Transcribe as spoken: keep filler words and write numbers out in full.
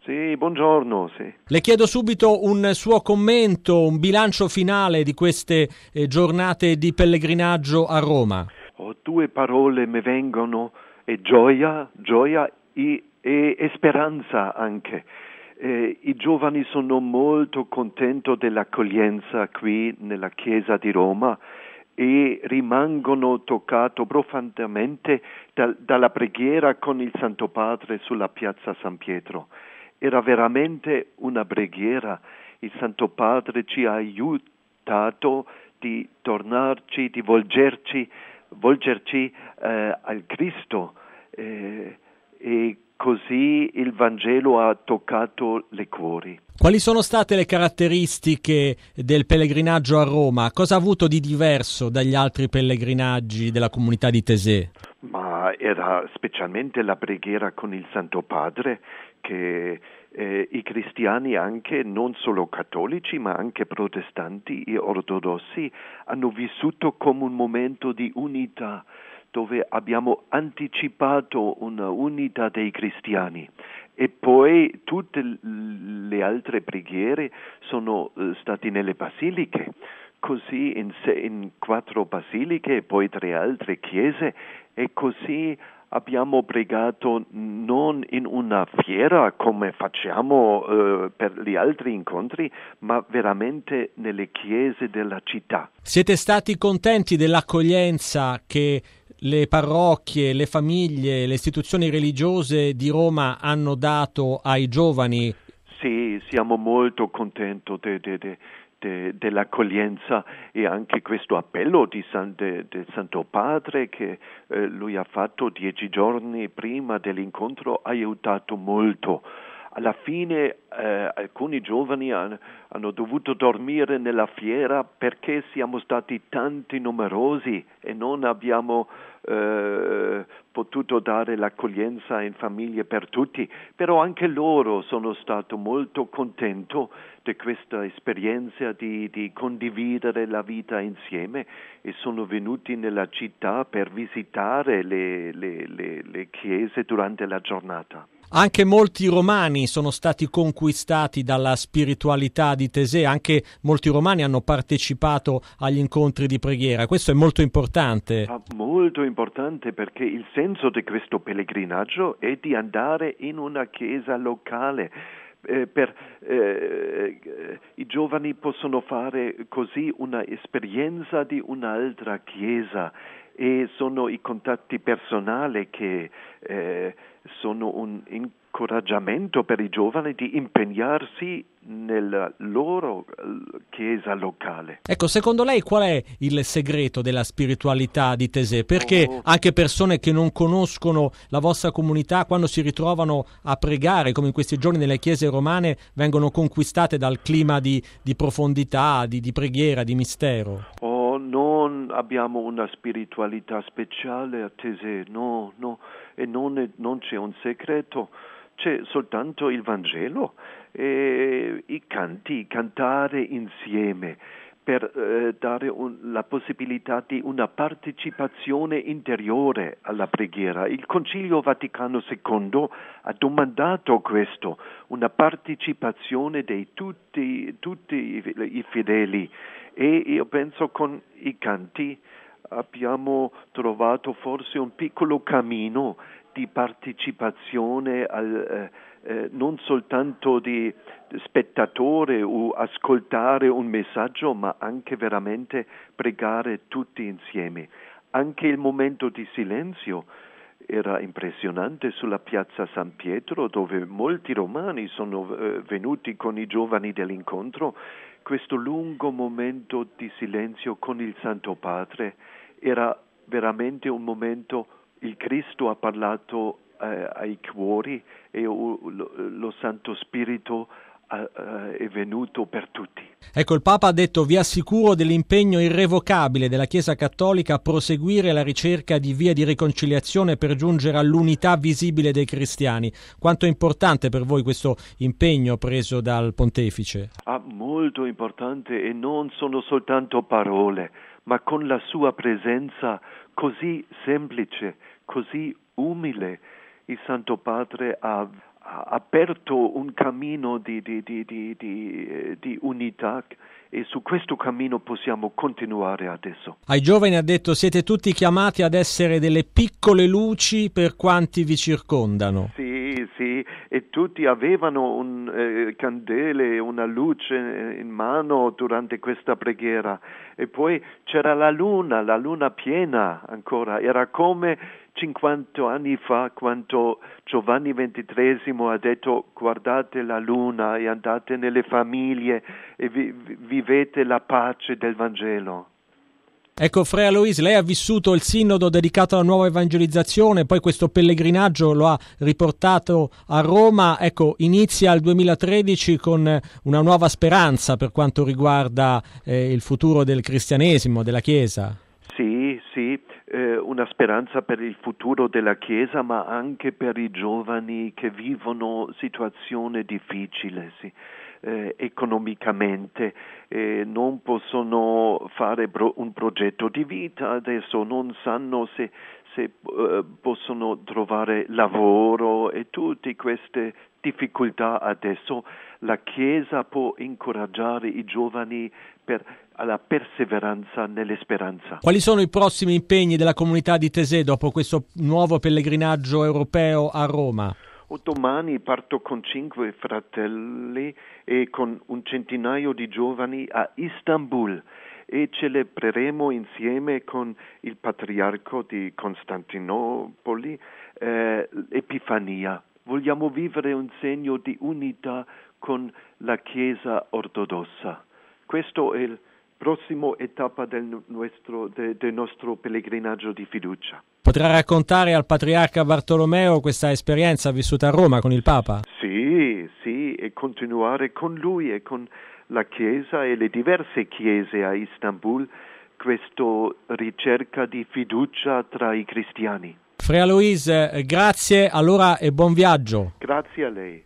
Sì, buongiorno. Sì. Le chiedo subito un suo commento, un bilancio finale di queste eh, giornate di pellegrinaggio a Roma. Oh, due parole mi vengono, e gioia, gioia e, e, e speranza anche. Eh, I giovani sono molto contenti dell'accoglienza qui nella Chiesa di Roma e rimangono toccati profondamente da, dalla preghiera con il Santo Padre sulla piazza San Pietro. Era veramente una preghiera. Il Santo Padre ci ha aiutato di tornarci, di volgerci, volgerci eh, al Cristo eh, e così il Vangelo ha toccato le cuori. Quali sono state le caratteristiche del pellegrinaggio a Roma? Cosa ha avuto di diverso dagli altri pellegrinaggi della comunità di Taizé? Ma era specialmente la preghiera con il Santo Padre che eh, i cristiani, anche non solo cattolici ma anche protestanti e ortodossi, hanno vissuto come un momento di unità dove abbiamo anticipato una unità dei cristiani. E poi tutte le altre preghiere sono eh, state nelle basiliche, così in, in quattro basiliche e poi tre altre chiese, e così abbiamo pregato non in una fiera come facciamo eh, per gli altri incontri, ma veramente nelle chiese della città. Siete stati contenti dell'accoglienza che le parrocchie, le famiglie, le istituzioni religiose di Roma hanno dato ai giovani? Sì, siamo molto contenti de, de, de, de, dell'accoglienza e anche questo appello di San, de, del Santo Padre che eh, lui ha fatto dieci giorni prima dell'incontro ha aiutato molto. Alla fine eh, alcuni giovani hanno, hanno dovuto dormire nella fiera perché siamo stati tanti numerosi e non abbiamo eh, potuto dare l'accoglienza in famiglie per tutti, però anche loro sono stato molto contento di questa esperienza di, di condividere la vita insieme e sono venuti nella città per visitare le, le, le, le chiese durante la giornata. Anche molti romani sono stati conquistati dalla spiritualità di Taizé, anche molti romani hanno partecipato agli incontri di preghiera. Questo è molto importante. Ah, molto importante perché il senso di questo pellegrinaggio è di andare in una chiesa locale. Eh, per, eh, i giovani possono fare così una esperienza di un'altra chiesa e sono i contatti personali che eh, sono un incoraggiamento per i giovani di impegnarsi nella loro chiesa locale. Ecco, secondo lei qual è il segreto della spiritualità di Taizé? Perché oh. anche persone che non conoscono la vostra comunità, quando si ritrovano a pregare, come in questi giorni nelle chiese romane, vengono conquistate dal clima di, di profondità, di, di preghiera, di mistero? Oh, non abbiamo una spiritualità speciale a Taizé, no, no, e non, è, non c'è un segreto, c'è soltanto il Vangelo e i canti, cantare insieme per eh, dare un, la possibilità di una partecipazione interiore alla preghiera. Il Concilio Vaticano secondo ha domandato questo, una partecipazione di tutti, tutti i, i fedeli, e io penso con i canti abbiamo trovato forse un piccolo cammino di partecipazione al, eh, eh, non soltanto di spettatore o ascoltare un messaggio, ma anche veramente pregare tutti insieme. Anche il momento di silenzio era impressionante sulla piazza San Pietro, dove molti romani sono eh, venuti con i giovani dell'incontro. Questo lungo momento di silenzio con il Santo Padre era veramente un momento. Il Cristo ha parlato eh, ai cuori e lo, lo Santo Spirito eh, è venuto per tutti. Ecco, il Papa ha detto: vi assicuro dell'impegno irrevocabile della Chiesa Cattolica a proseguire la ricerca di via di riconciliazione per giungere all'unità visibile dei cristiani. Quanto è importante per voi questo impegno preso dal Pontefice? Ah, molto importante, e non sono soltanto parole, ma con la sua presenza così semplice, così umile, il Santo Padre ha, ha aperto un cammino di, di, di, di, di, di unità, e su questo cammino possiamo continuare adesso. Ai giovani ha detto: siete tutti chiamati ad essere delle piccole luci per quanti vi circondano. Sì, sì, e tutti avevano un eh, candele, una luce in mano durante questa preghiera, e poi c'era la luna, la luna piena ancora, era come cinquanta anni fa quando Giovanni ventitreesimo ha detto: guardate la luna e andate nelle famiglie e vi, vivete la pace del Vangelo. Ecco, Fra Alois, lei ha vissuto il sinodo dedicato alla nuova evangelizzazione, poi questo pellegrinaggio lo ha riportato a Roma. Ecco, inizia il duemilatredici con una nuova speranza per quanto riguarda eh, il futuro del cristianesimo, della Chiesa. Sì, sì, eh, una speranza per il futuro della Chiesa, ma anche per i giovani che vivono situazioni difficili, sì. Eh, economicamente, eh, non possono fare pro- un progetto di vita adesso, non sanno se, se eh, possono trovare lavoro, e tutte queste difficoltà adesso la Chiesa può incoraggiare i giovani per alla perseveranza nelle speranze. Quali sono i prossimi impegni della comunità di Taizé dopo questo nuovo pellegrinaggio europeo a Roma? Domani parto con cinque fratelli e con un centinaio di giovani a Istanbul, e celebreremo insieme con il patriarca di Costantinopoli eh, l'Epifania. Vogliamo vivere un segno di unità con la Chiesa ortodossa. Questo è il prossimo tappa del nostro, de, del nostro pellegrinaggio di fiducia. Potrà raccontare al patriarca Bartolomeo questa esperienza vissuta a Roma con il Papa? Sì, sì, e continuare con lui e con la Chiesa e le diverse chiese a Istanbul questa ricerca di fiducia tra i cristiani. Fra Alois, grazie allora e buon viaggio. Grazie a lei.